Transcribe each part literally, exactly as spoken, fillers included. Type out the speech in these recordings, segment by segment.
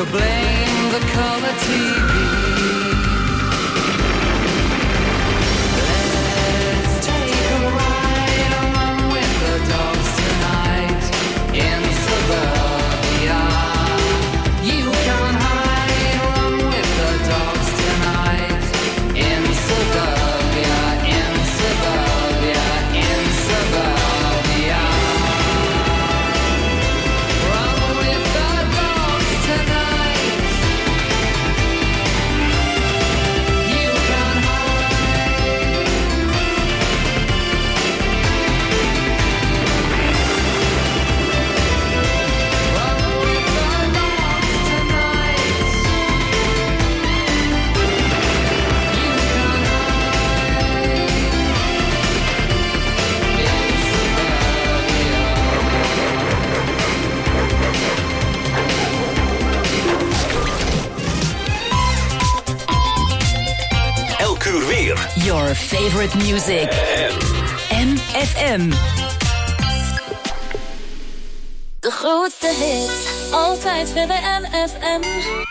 blame the color T V. Let's take a ride along with the dogs tonight in suburbia. You can hide along with the dogs tonight in suburbia, in suburbia, in suburbia. Run with the dogs tonight. You can hide. Run with the dogs tonight. You can hide in suburbia. Elk uur weer. Your favorite music. M F M. De grootste hits, altijd bij de N F M.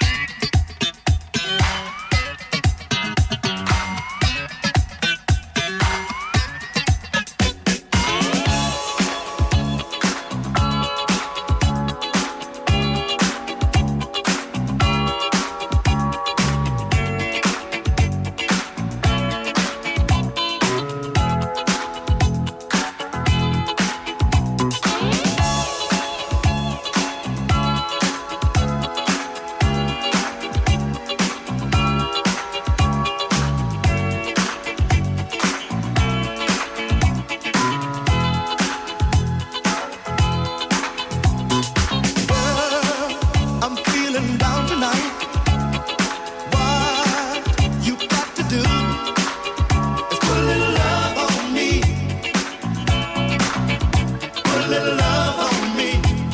I'm feeling down tonight. What you got to do is put a little love on me. Put a little love on me.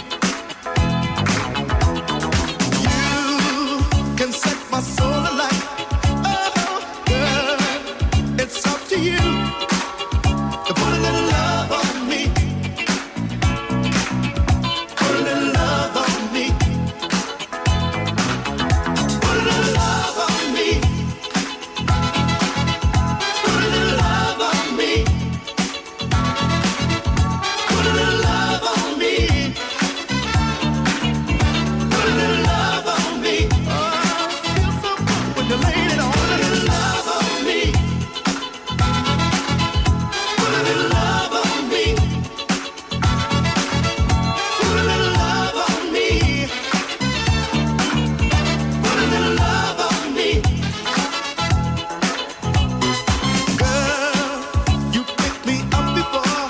You can set my soul alight. Oh, girl, it's up to you to put a little love on me. Put a little love on me. Put a little love on me. Put a little love on me. Put a little love on me. Put a little love on me. Oh, I feel so good when you laid it on. Put a little love on me. Put a little love on me. Put a little love on me. Put a little love on me. Girl, you picked me up before.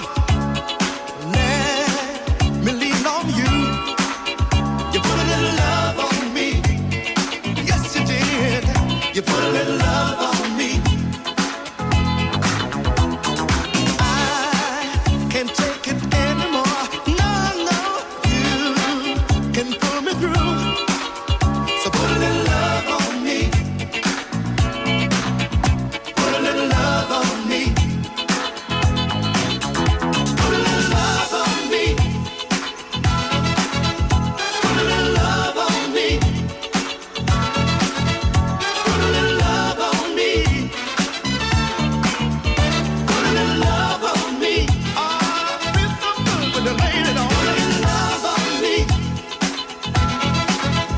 Let me lean on you. You put a little love on me. Yes, you did. You put a little love on me. I can't take it anymore. No, no, you can pull me through. So put a little love on me. Put a little love on me. Put a little love on me. Put a little love on me. Put a little love on me. Put a little love on me. Oh, it feels so good when you laid it on. Put a little love on me. Put a little love on me. Put a little love on me.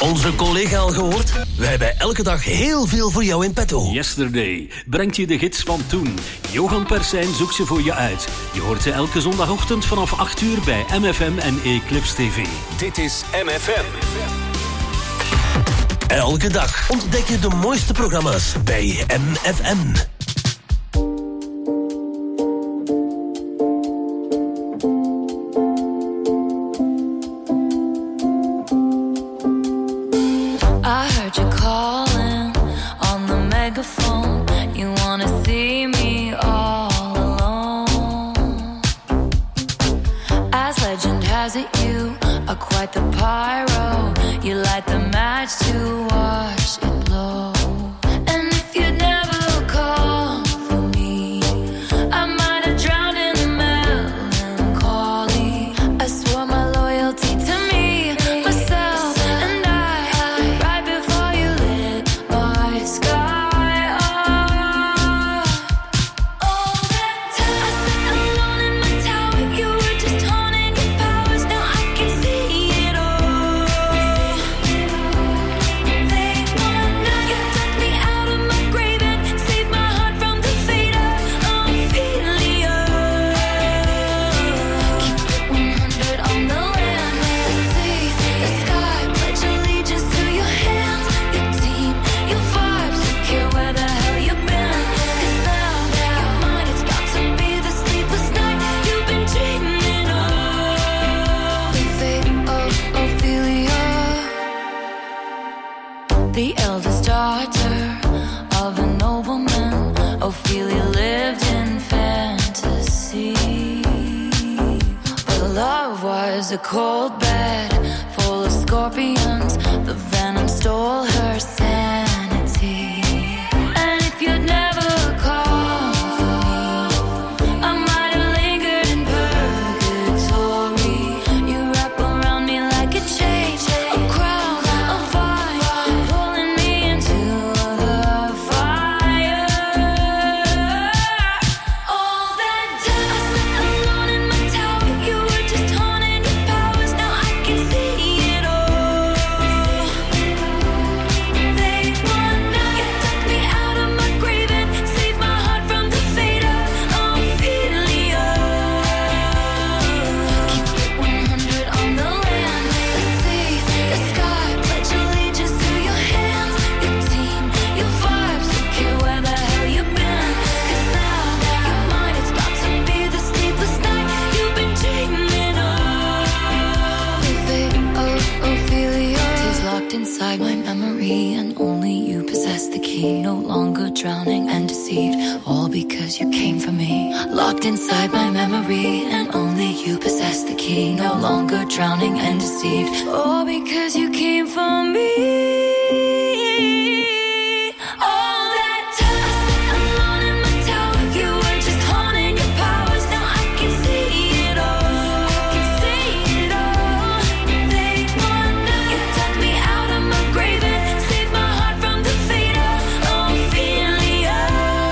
Onze collega al gehoord? We hebben elke dag heel veel voor jou in petto. Yesterday brengt je de gids van toen. Johan Persijn zoekt ze voor je uit. Je hoort ze elke zondagochtend vanaf acht uur bij M F M en Eclipse T V. Dit is M F M. Elke dag ontdek je de mooiste programma's bij M F M. I heard you calling on the megaphone. You wanna see me all alone. As legend has it, you are quite the pyro. You light the match to watch it blow. And if you'd never call for me, I might have drowned in the melancholy. I swore my loyalty to me, myself, and I, right before you lit my sky up. All that time I sat alone in my tower, you were just honing your powers. Now I can see it all. Late one night, you took me out of my grave and saved my heart from the fate of Ophelia. Keep it one hundred on the land, the sea, the sky. Pledge allegiance to your hands, your team, your vibes. Don't care where the hell you've been. 'Cause now, your mind is about to be the sleepless night you've been dreaming of. The fate of Ophelia. The eldest daughter of a nobleman, Ophelia lived in fantasy. But love was a cold bed full of scorpions. The venom stole her sanity. And if you'd never called for me, I might have lingered in purgatory. You wrap around me like a chain, a crown, a vine, pulling me into the fire. All that time I sat alone in my tower, you were just honing your powers. Now I can see it all. Late one night, you took me out of my grave and saved my heart from the fate of Ophelia. Keep it one hundred on the land, the sea, the sky. Pledge allegiance to your hands, your team, your vibes. Don't care where the hell you've been. 'Cause now, your mind is about to be the sleepless night you've been dreaming of. The fate of Ophelia is locked inside my memory, and only you possess the key. No longer drowning and deceived, all because you came for me. Locked inside my memory, and only you possess the key. No longer drowning and deceived, all because you came for me. All that time I sat alone in my tower, you were just honing your powers. Now I can see it all. I can see it all. Late one night, you took me out of my grave and saved my heart from the fate of Ophelia.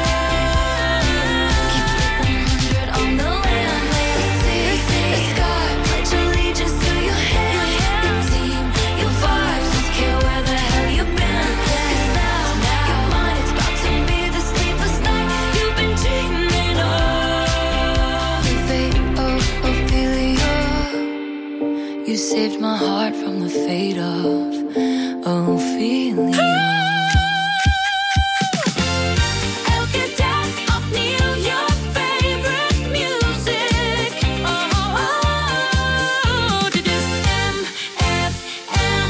Keep it one hundred on the land, the sea, the sky. Pledge allegiance to your hands, your team, your vibes. Don't care where the hell you've been. 'Cause now, your mind is about to be the sleepless night you've been dreaming of. The fate of Ophelia. You saved my heart from the fate of Ophelia. Elke dag opnieuw je favorite music. Oh, oh, oh. Dit is M F M.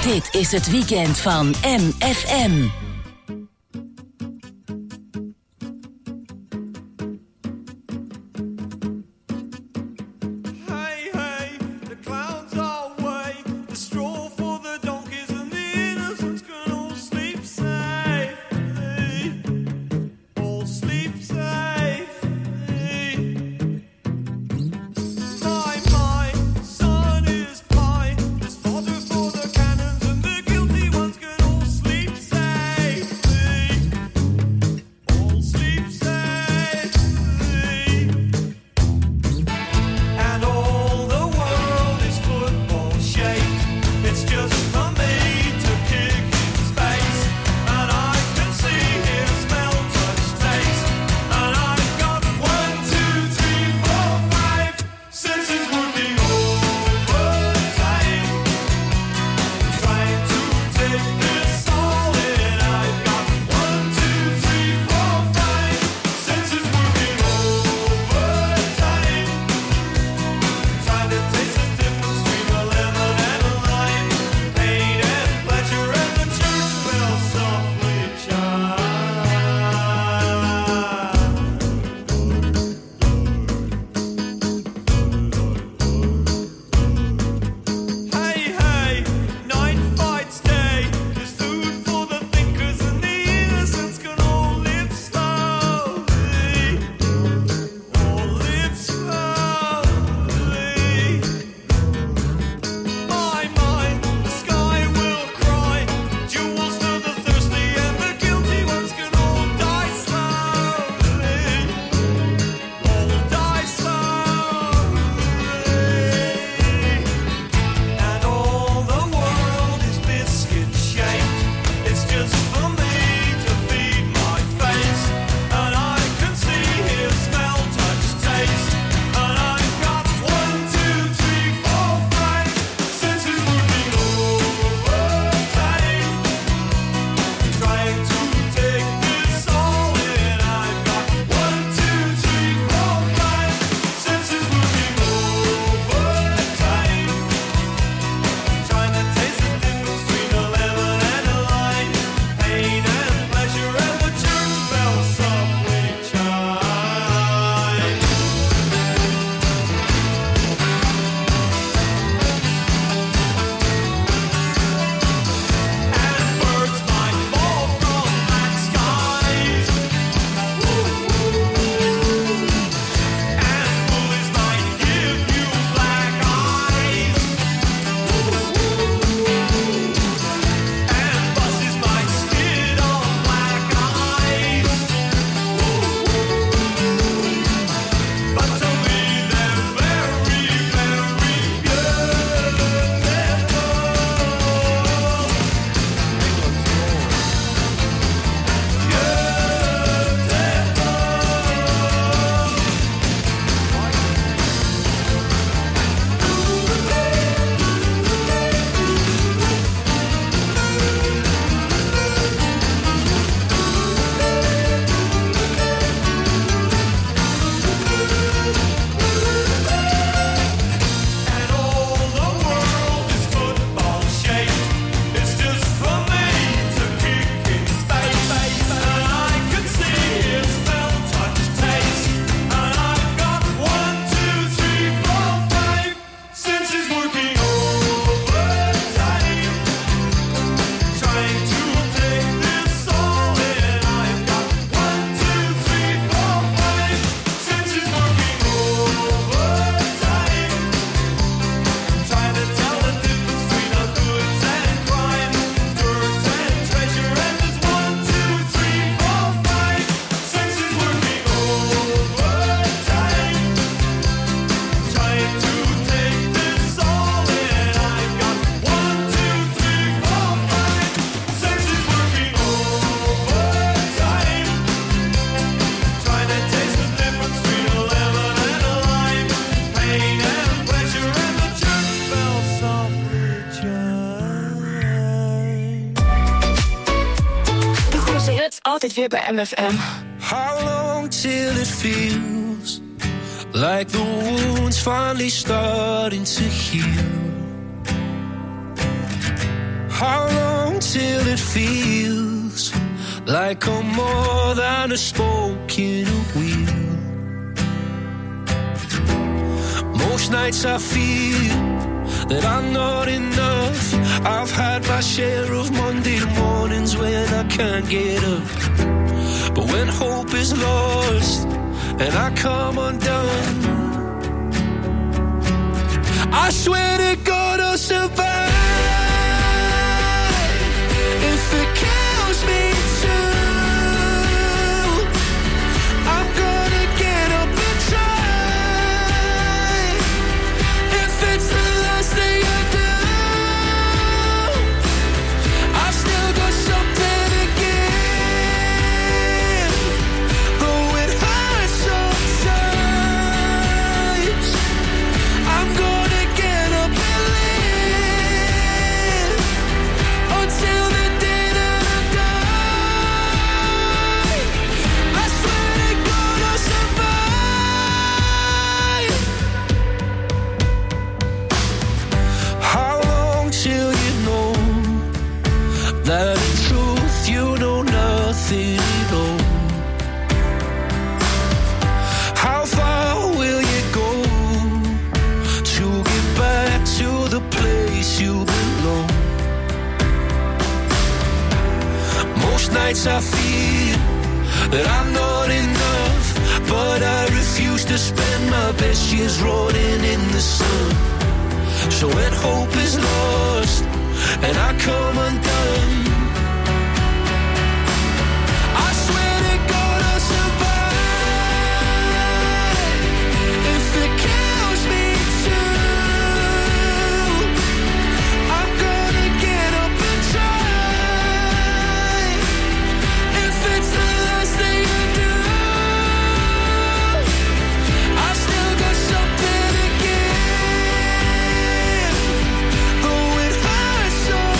Dit is het weekend van M F M. Hey, hey, the clouds are away. The straw for the donkeys and the innocents can all sleep safely. All sleep safely. My, my, sun is pie. There's fodder for the cannons and the guilty ones can all sleep safely. All sleep safely. And all the world is football shaped. It's just for me to kick in space. And I can see, hear, smell, touch, taste. And I've got one, two, three, four, five senses working overtime. Trying to take this all in. I've got one, two, three, four, five senses working overtime. Trying to taste the difference between a lemon and a lime, pain and pleasure, and the church bell softly chime. Hey, hey, night fights day. There's food for the thinkers and the innocents can all live slowly. All live slowly. My mind, the sky will cry. Jewels for the thirsty and the guilty ones can all die slowly. All die slowly. And all the world is biscuit shaped. It's just for me to feed my face. And I can see, hear, smell, touch, taste. And I've got one, two, three, four, five senses working overtime. Trying to take this all in. I've got one, two, three, four, five senses working overtime. Trying to taste the difference between a lemon and a lime, pain and pleasure, and the church bell softly chime. And birds might fall from black skies. And bullies might give you black eyes. And buses might skid on black ice. But to me they're very, very And all the world is football shaped. It's just for me to kick in space. And I can see, hear, smell, touch, taste. And I've got one, two, three, four, five senses working overtime. Trying to take this all in. I've got one, two, three, four, five senses working overtime. Trying to tell the difference between the goods and crime, dirt and treasure, and there's one, two, three, four, five senses working overtime. Trying to take this all in. I've got one, two, three, four, five senses working overtime. Trying to taste the difference between a lemon and a lime, pain and pleasure, and the church bell softly chime. De grootste hits altijd weer bij M F M. How long till it feels like the wound's finally starting to heal? How long till it feels like I'm more than a spoke in a wheel? Most nights I feel that I'm not enough. I've had my share of Monday mornings when I can't get up. But when hope is lost and I come undone, I swear to God I'll survive. If it kills me too, I'm gonna get up and try. If it's the last thing I do, I've still got something to give. Though it hurts sometimes, I'm gonna get up and live until the day that I die. I swear to God I'll survive. How long till you know that in truth you know nothing at all? How far will you go to get back to the place you belong? Most nights I feel that I'm not enough, but I refuse to spend my best years rotting in the sun. So when hope is lost and I come undone, I swear to God I'll survive. If it kills me too, I'm gonna get up and try. If it's the last thing I do, I've still got something to give. Though it hurts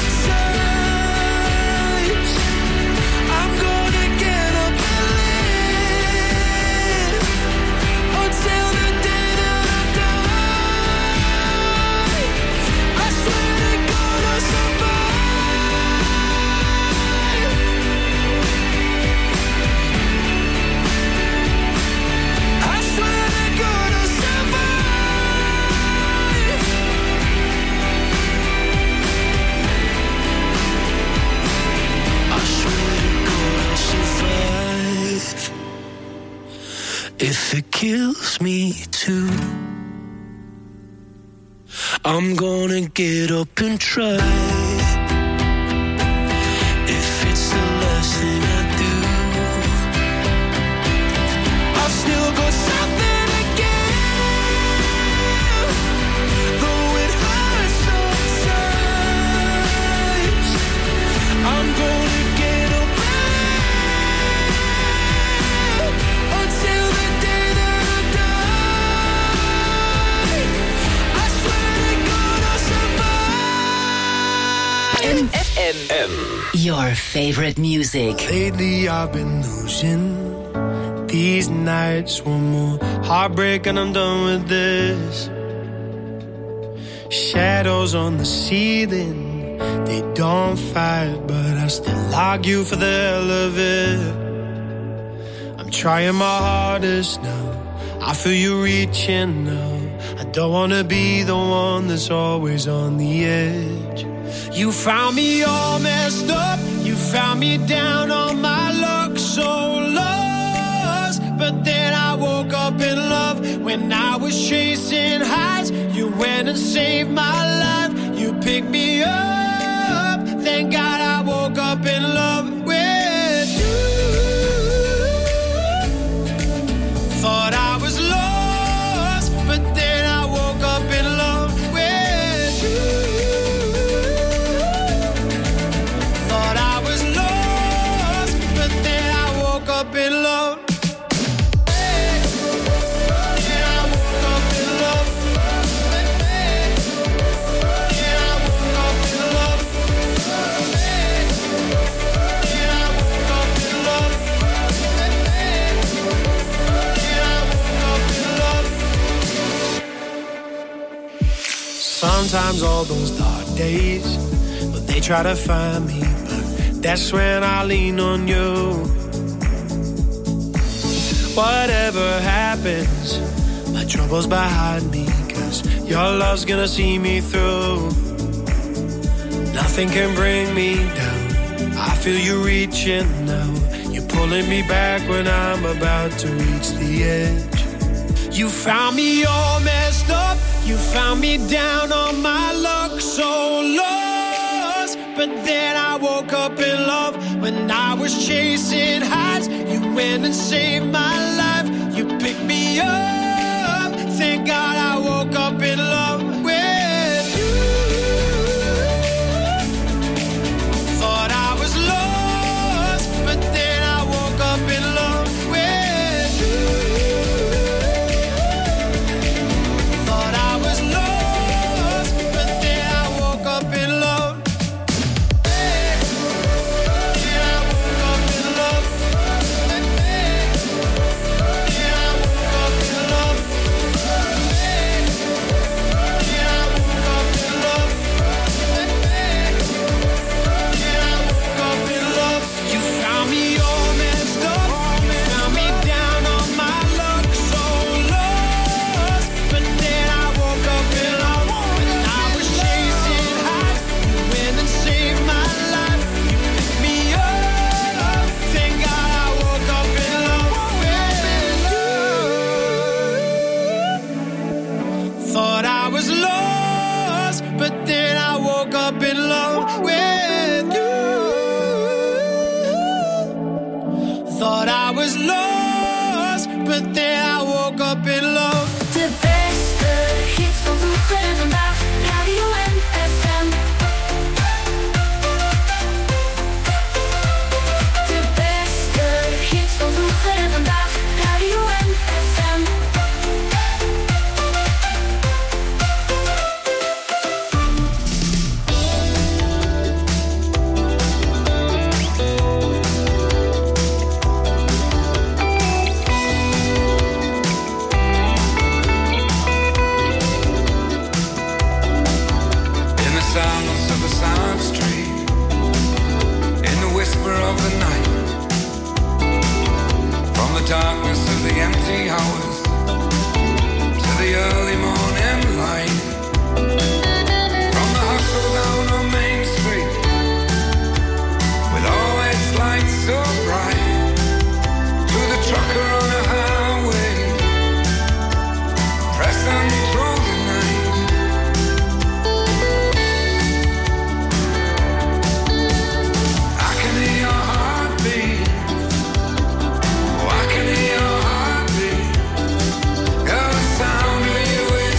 sometimes, I'm gonna get up and live until the day that I die. I swear to God I'll survive. I swear to God I'll survive. I swear to God I'll survive. If it kills me too, I'm gonna get up and try. If it's the last thing I do, I've still got something to give. Though it hurts sometimes, I'm gonna get up and live until the day that I die. I swear to God I'll survive. M F M. Your favorite music. Lately I've been losing these nights. One more heartbreak and I'm done with this. Shadows on the ceiling, they don't fight, but I still argue for the hell of it. I'm trying my hardest now, I feel you reaching now. I don't wanna be the one that's always on the edge. You found me all messed up, you found me down on my luck, so lost. But then I woke up in love. When I was chasing highs, you went and saved my life. You picked me up, thank God I woke up in love with you. Thought I was lost, but then I woke up in love with you. Thought I was lost, but then I woke up in love. Then I woke up in love. Then I woke up in love. Then I woke up in love. Then I woke up in love. Sometimes all those dark days, but they try to find me, but that's when I lean on you. Whatever happens, my trouble's behind me, 'cause your love's gonna see me through. Nothing can bring me down. I feel you reaching now. You're pulling me back when I'm about to reach the edge. You found me all messed up. You found me down on my luck, so lost. But then I woke up in love when I was chasing highs. You went and saved my life. You picked me up. Thank God I woke up in love with you. Thought I was lost, but then I woke up in love with you. Thought I was lost, but then I woke up in love. Hey, then I woke up in love. Hey, then I woke up in love. Hey, then I woke up in love. Hey, then I woke up in love. You found me all messed up. You found me down on my luck, so lost. But then I woke up in love when I was chasing highs. You went and saved my life. You picked me up. Thank God I woke up in love with you. Thought I was lost, but then I woke up in love with you. Thought I was lost, but then I woke up in love. De beste hits van vroeger en vandaag, Radio M F M. De beste hits van vroeger en vandaag, Radio M F M. In the silence of a silent street, in the whisper of the night, from the darkness of the empty hours to the early morning light, from the hustle down on Main Street, with all its lights so bright, to the trucker on the highway, pressing through the night. I can hear your heartbeat. Oh, I can hear your heartbeat. Got the sound of you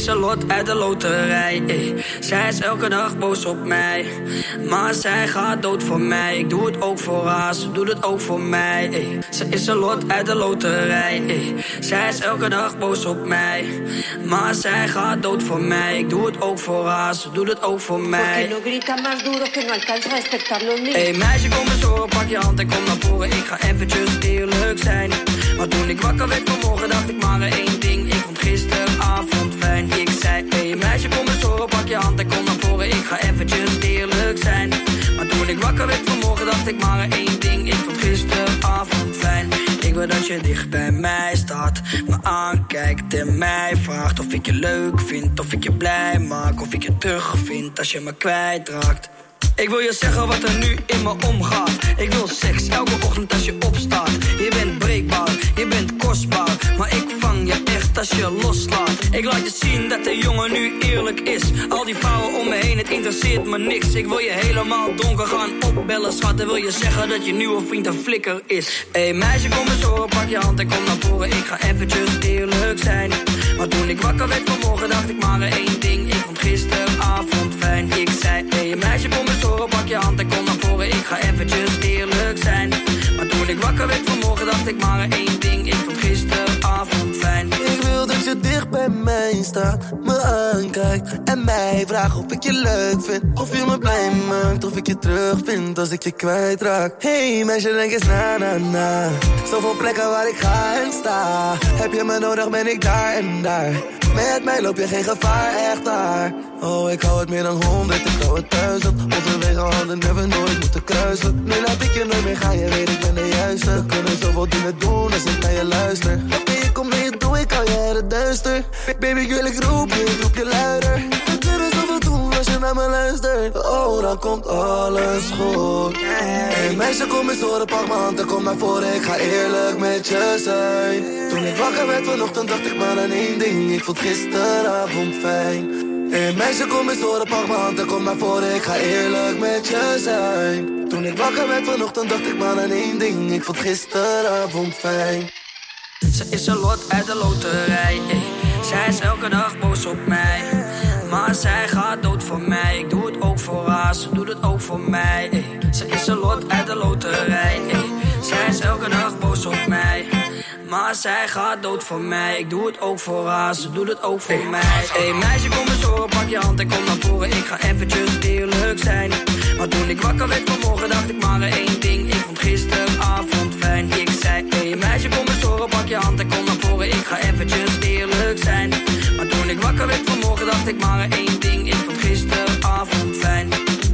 is een lot uit de loterij, ey. Zij is elke dag boos op mij, maar zij gaat dood voor mij. Ik doe het ook voor haar, ze doet het ook voor mij, ey. Ze is een lot uit de loterij, ey. Zij is elke dag boos op mij, maar zij gaat dood voor mij. Ik doe het ook voor haar, ze doet het ook voor mij. no grita más duro que no alcanza a despertar los niños. Hey meisje, kom eens horen, pak je hand en kom naar voren. Ik ga eventjes eerlijk zijn. Maar toen ik wakker werd vanmorgen dacht ik maar één ding. Ik vond gisteravond fijn. Ik zei, hey meisje, kom eens horen, pak je hand en kom naar voren. Ik ga eventjes eerlijk zijn. Maar toen ik wakker werd vanmorgen dacht ik maar één ding. Ik vond gisteravond fijn. Ik wil dat je dicht bij mij staat, me aankijkt en mij vraagt of ik je leuk vind, of ik je blij maak, of ik je terugvind als je me kwijtraakt. Ik wil je zeggen wat er nu in me omgaat. Ik wil seks elke ochtend als je opstaat. Je bent breekbaar, je bent kostbaar, maar ik vang je echt als je loslaat. Ik laat je zien dat de jongen nu eerlijk is. Al die vrouwen om me heen, het interesseert me niks. Ik wil je helemaal donker gaan opbellen, schat. En wil je zeggen dat je nieuwe vriend een flikker is. Hey meisje, kom eens horen, pak je hand en kom naar voren. Ik ga eventjes eerlijk zijn. Maar toen ik wakker werd vanmorgen dacht ik maar één ding. Ik vond gisteravond fijn. Ik zei, hey meisje, kom eens horen, pak je hand en kom naar voren. Ik ga eventjes eerlijk zijn. Maar toen ik wakker werd vanmorgen dacht ik maar één ding. Ik vond gisteravond fijn. Ik wil dat je dicht bij mij staat, me aankijkt en mij vraagt of ik je leuk vind, of je me blij maakt, of ik je terugvind als ik je kwijtraak. Hey meisje, denk eens na na na. Zoveel plekken waar ik ga en sta. Heb je me nodig, ben ik daar en daar. Met mij loop je geen gevaar, echt daar. Oh, ik hou het meer dan honderd, ik hou het duizend. Overwege handen, never nooit moeten kruisen. Nu laat ik je nooit meer gaan, je weet ik ben de juiste. We kunnen zoveel dingen doen als ik naar je luister. Baby, ik kom naar je toe, ik hou je uit het duister. Baby, ik wil ik roep je, ik roep je luider. We kunnen zoveel doen als je naar me luistert. Oh, dan komt alles goed. Hey meisje, kom eens horen, pak mijn hand en kom naar voren. Ik ga eerlijk met je zijn. Toen ik wakker werd vanochtend dacht ik maar aan één ding. Ik vond gisteravond fijn. Hey meisje, kom eens horen, pak mijn hand en kom naar voren. Ik ga eerlijk met je zijn. Toen ik wakker werd vanochtend dacht ik maar aan één ding. Ik vond gisteravond fijn. Ze is een lot uit de loterij, ey. Zij is elke dag boos op mij, maar zij gaat dood voor mij. Ik doe het ook voor haar, ze doet het ook voor mij, ey. Ze is een lot uit de loterij, ey. Zij is elke dag boos op mij, maar zij gaat dood voor mij. Ik doe het ook voor haar, ze doet het ook voor hey, mij. Hey meisje, kom eens horen, pak je hand en kom naar voren. Ik ga eventjes eerlijk zijn. Maar toen ik wakker werd vanmorgen dacht ik maar één ding. Ik vond gisteravond fijn. Ik zei, hey meisje, kom eens horen, pak je hand en kom naar voren. Ik ga eventjes eerlijk zijn. Maar toen ik wakker werd vanmorgen dacht ik maar één ding. Ik vond gisteravond fijn.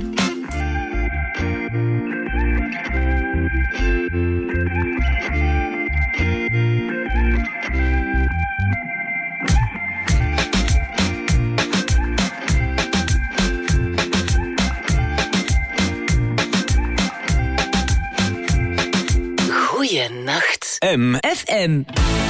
Goeienacht. M. F M.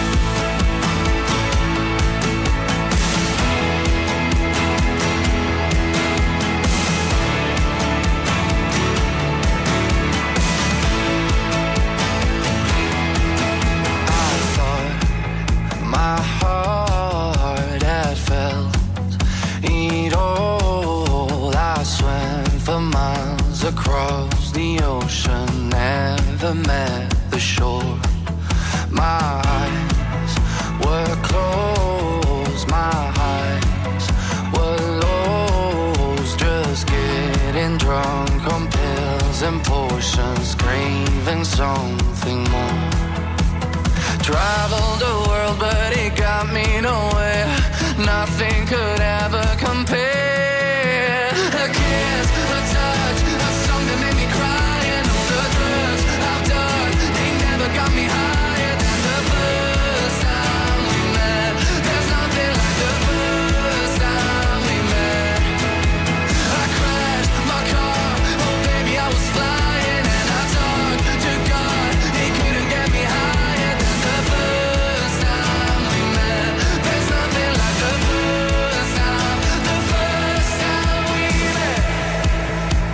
Across the ocean, never met the shore. My eyes were closed, my eyes were lost. Just getting drunk on pills and potions, craving something more. Traveled the world, but it got me nowhere. Nothing could ever compare. A kiss, a touch, a song that made me cry, and all the drugs I've done, they never got me higher than the first time we met. There's nothing like the first time we met. I crashed my car, oh baby I was flying, and I talked to God, he couldn't get me higher than the first time we met. There's nothing like the first time, the first time we met.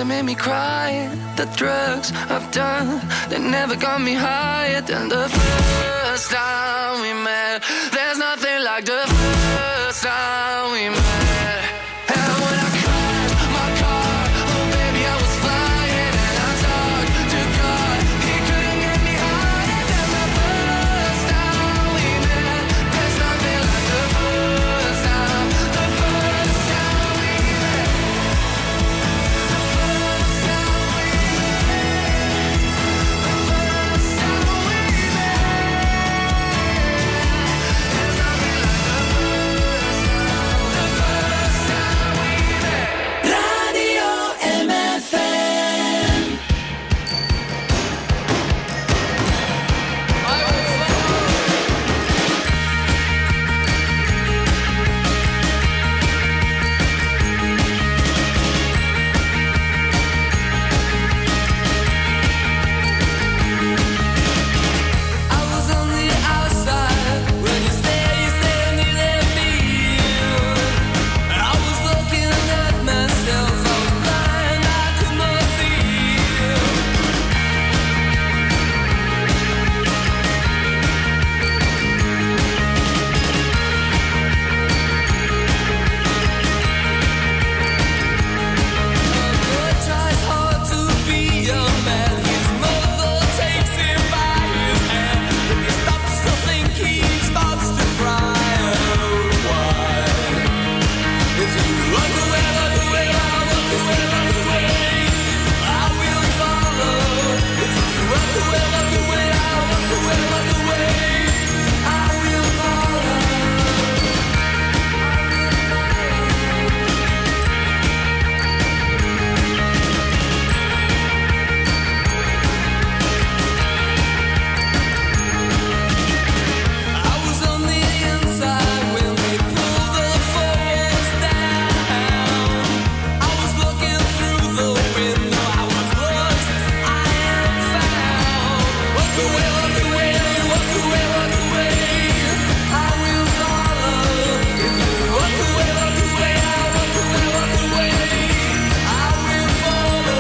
that made me cry. The drugs I've done, they never got me higher than the first time we met. There's nothing like the first time we met. And when I crashed my car, oh baby I was flying, and I talked to God, he couldn't get me higher than the first time we met. There's nothing like the first time, the first time we met. The first time we met. The first time we met. There's nothing like the first time, the first time we met. Radio M F M. I was on the outside when you say you standing at me. I was looking at myself, I was blind, I could not see. A boy tries hard to be a man. His mother takes him by his hand. When he stops to think, he starts to cry. Oh, why? If you walk away, walk away, I'll walk away, walk away. I will follow. If you walk away, walk away, I'll walk away, walk away. I will follow. I was on the inside when they pulled the force down. I was looking through the window, I was lost, I am found. Walk away, walk away, walk away, walk away. I will follow. If you walk away, walk away, I'll walk away, walk away. I will follow.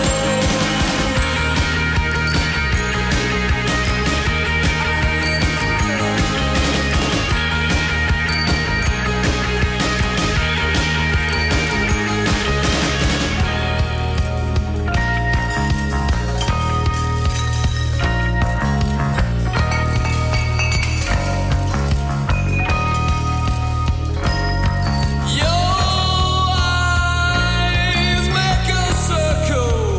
Your eyes make a circle.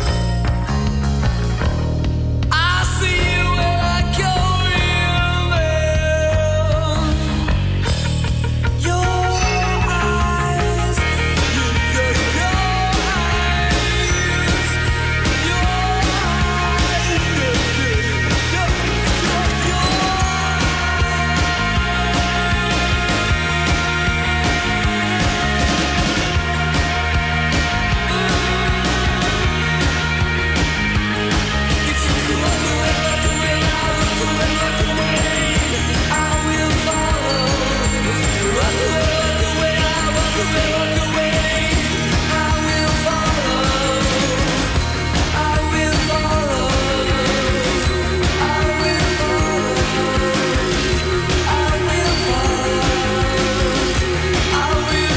I see you when I go in there. Your eyes, your, your, your eyes, your eyes, your, your, your, your If you walk away, walk away, I'll walk away, walk away. I will follow. If you walk away, walk away, I'll walk away, walk away. I will follow. I will follow. I will follow. I will follow. I will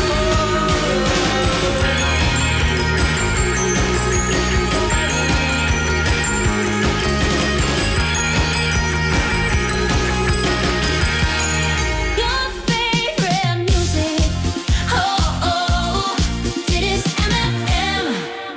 Your favorite music. Oh, oh, dit is M F M.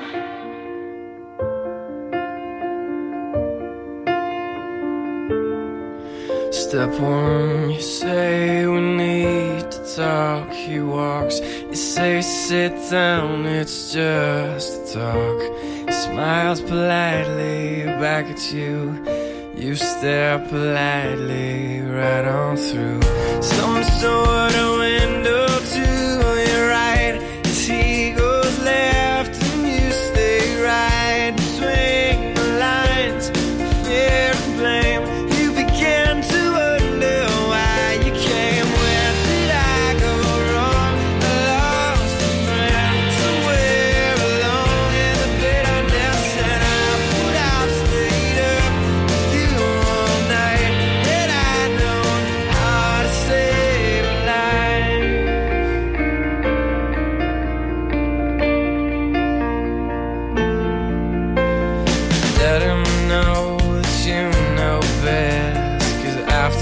Step one, you say we need to talk. He walks, you say sit down, it's just a talk. He smiles politely back at you. You stare politely right on through some sort of window to your right. As he goes left and you stay right between the lines, fear and blame. You begin to wonder why you came. Where did I go wrong? I lost a friend somewhere alone in the bed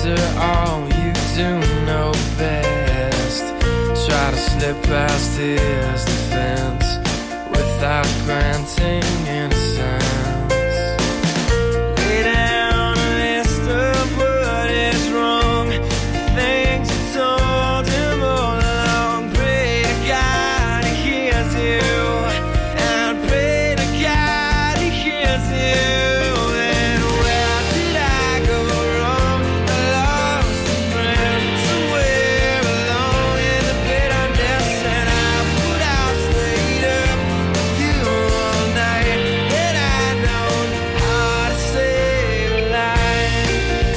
after all you do know best. Try to slip past his defense without granting innocence. Lay down a list of what is wrong, things you told him all along. Pray to God he hears you, and pray to God he hears you. And where did I go wrong? I lost a friend somewhere along in the bitterness, and I put out stayed up with you all night. And I know how to save a life.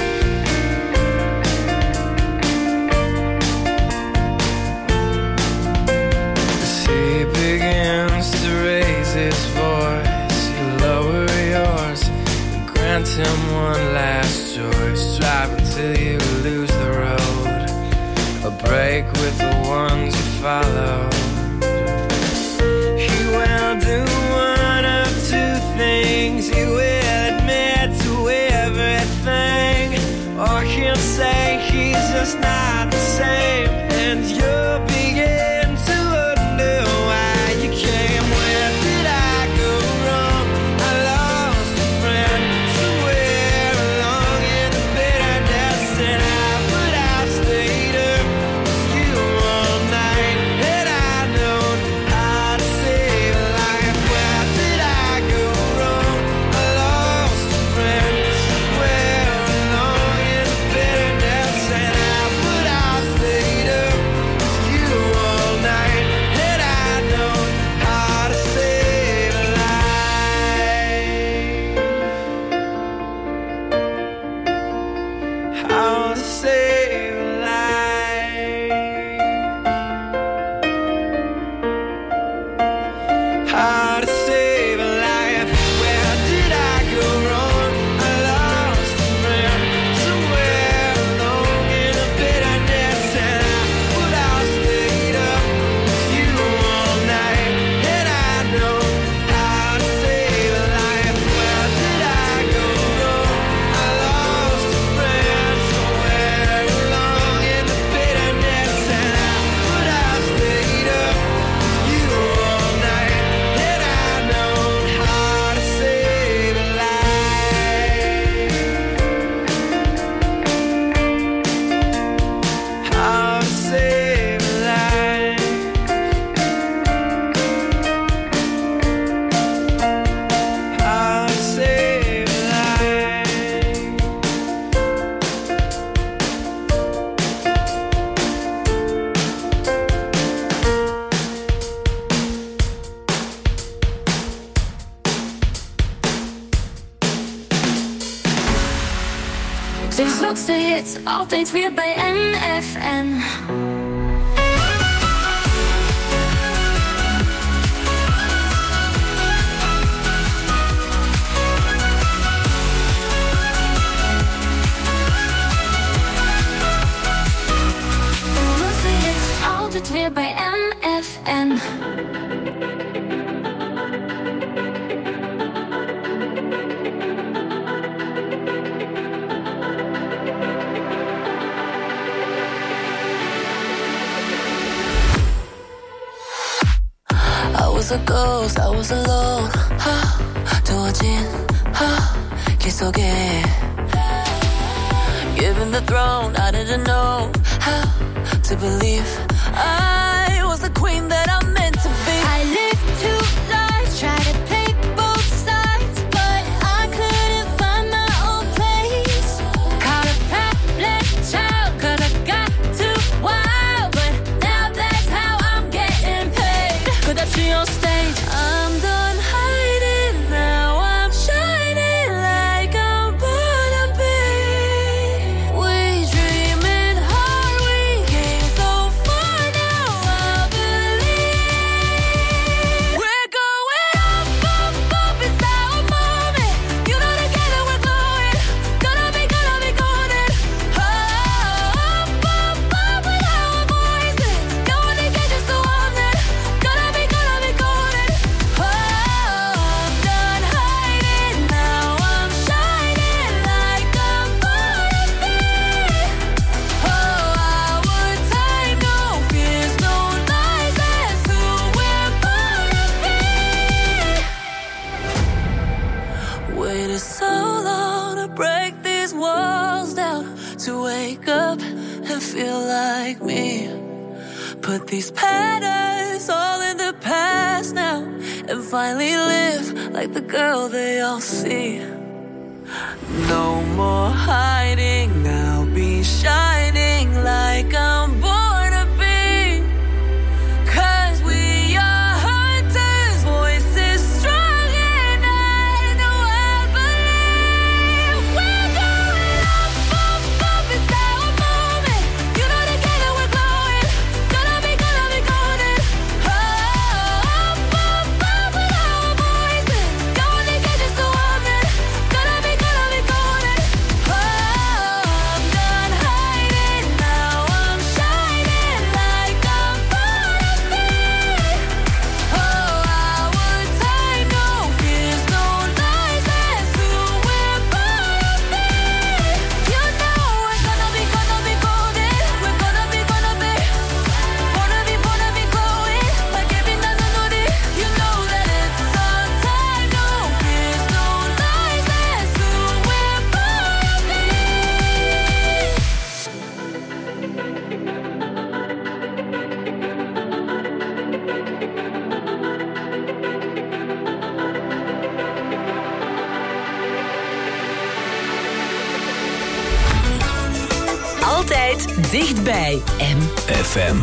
As he begins to raise his voice, you lower yours and grant him one last choice. Drive until you lose the road, a break with the ones you follow. He will do one of two things. He will admit to everything, or he'll say he's just not the same, and you'll begin to wonder why you came. Where did I go wrong? I lost a friend somewhere along in the bitterness, and I would have stayed up with you all night. And I know how to save a life. Where did I go wrong? I lost a friend somewhere along in the bitterness, and I would have stayed up with you all night. And I know how to save a life. How to save a life. How to save a life. Where did I go wrong? I lost a friend somewhere along in the bitterness, and I would have stayed up with you all night. And I know how to save a life. Where did I go wrong? I lost a friend somewhere along in the bitterness, and I would have stayed up with you all night. And I know how to save a life. How to save a life. How to save a life. De grootste hits, altijd weer bij M F M. De grootste hits, altijd weer bij M F M. I was a ghost, I was alone. 하, 두어진 하, 길 속에. Given the throne, I didn't know how to believe I was the queen that I'm meant to be. I lived two lives, tried to play both sides, but I couldn't find my own place. Caught a problem child, cause I got too wild, but now that's how I'm getting paid. 끝없이 on stage, I'm done hiding. Now I'm shining like I'm born to be. We dreaming hard, we came so far. Now I believe walls down to wake up and feel like me. Put these patterns all in the past now and finally live like the girl they all see. No more hiding, I'll be shining like I'm born to be. 'Cause we are hunters, voices strong and I know I believe. We're going up, up, up, it's our moment. You know together we're glowing. Gonna be, gonna be golden. Oh, up, up, up with our voices. Going to get just so often. Gonna be, gonna be golden. Oh, I'm done hiding, now I'm shining like I'm born to be. Oh, our time, no fears, no lies, that's who we're born to be. You know we're gonna be, gonna be golden. We're gonna be, gonna be born to be, born to be glowing like every night I know it. You know that it's our time, no fears, no lies, that's who we're born to be. Altijd dichtbij. M F M.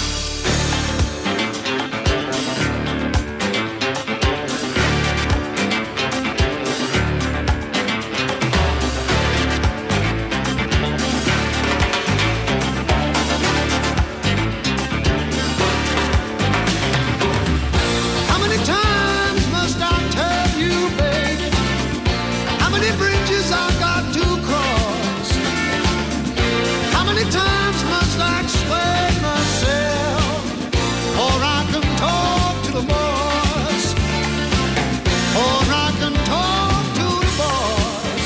How many times must I tell you, babe? How many bridges I've got to cross? How many times must I explain myself? Or I can talk to the boss. Or I can talk to the boss.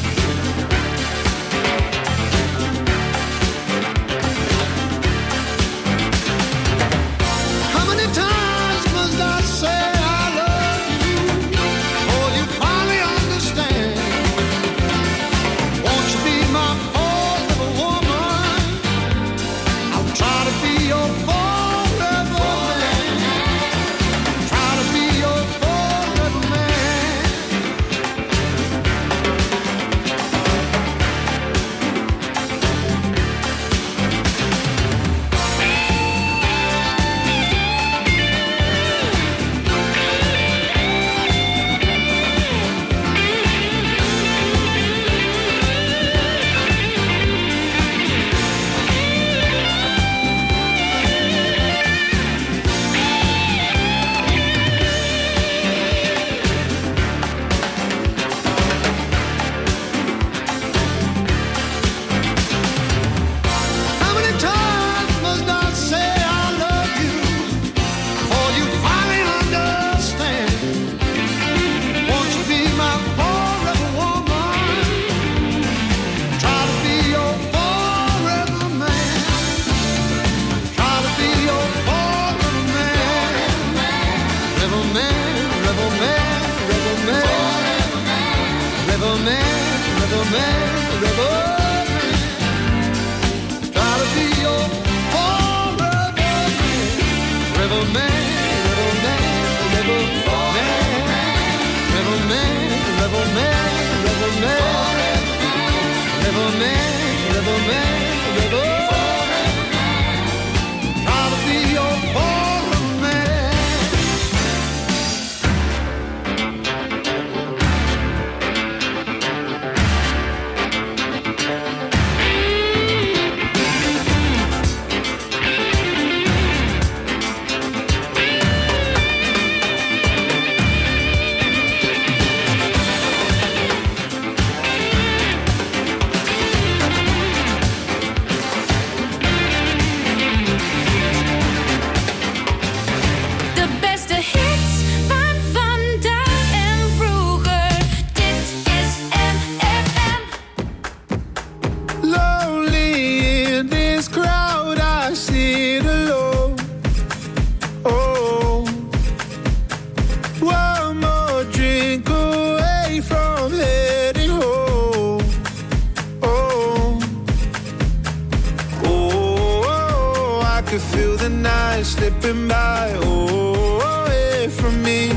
How many times must I say I love you before you finally understand? Won't you be my forever woman? I'll try to be your forever man. Try to be your forever man. How many times must I say I love you before you finally understand? Won't you be my forever woman? Try to be your forever man. Try to be your forever man. Rebel man, rebel man, rebel man. Rebel man, rebel man, rebel man. Try to be your forever man. Rebel man, rebel man, rebel man. Rebel man, rebel man, rebel man. Rebel man, rebel man, rebel man. Try to be your forever man. slipping by, oh, away from me.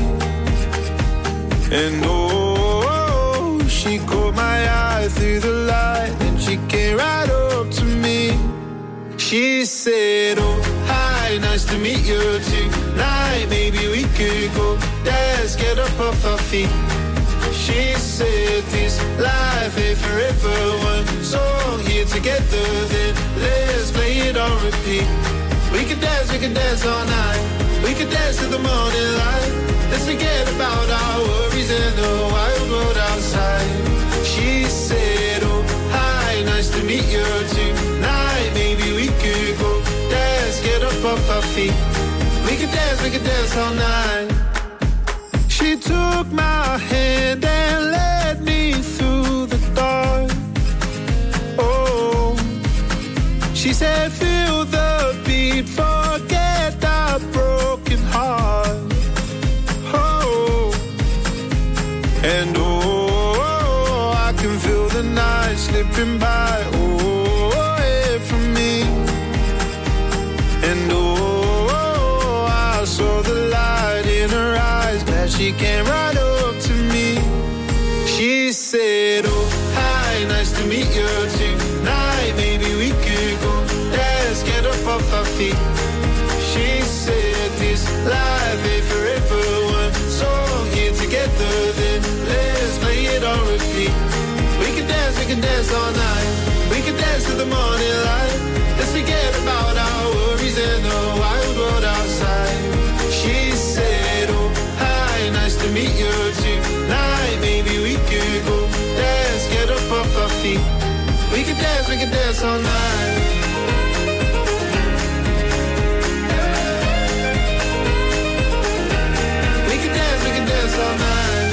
And oh, she caught my eye through the light, and she came right up to me. She said, oh, hi, nice to meet you tonight. Maybe we could go dance, get up off our feet. She said this life ain't forever, one song here together, then let's play it on repeat. We could dance, we could dance all night, we could dance to the morning light. Let's forget about our worries in the wild world outside. She said, oh, hi, nice to meet you tonight. Maybe we could go dance, get up off our feet. We could dance, we could dance all night. She took my hand and led me through the dark. Oh, she said, feel the beat, forget that broken heart. Oh, and oh, I can feel the night slipping by, oh, away from me. And oh, I saw the light in her eyes, glad she came right up to me. She said, oh, hi, nice to meet you tonight. Maybe we could go dance, get up off our feet. She said this life ain't forever, one song here together, then let's play it on repeat. We can dance, we can dance all night, we can dance to the morning light. Let's forget about our worries and the wild world outside. She said, oh, hi, nice to meet you tonight. Maybe we could go dance, get up off our feet. We can dance, we can dance all night. We can dance, we can dance all night.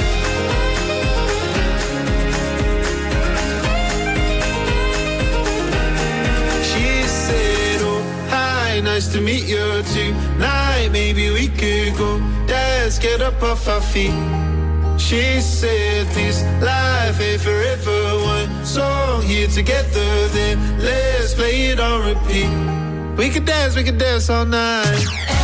She said, oh, hi, nice to meet you tonight. Maybe we could go dance, get up off our feet. She said this life ain't forever, one song here together, then let's play it on repeat. We could dance, we could dance all night.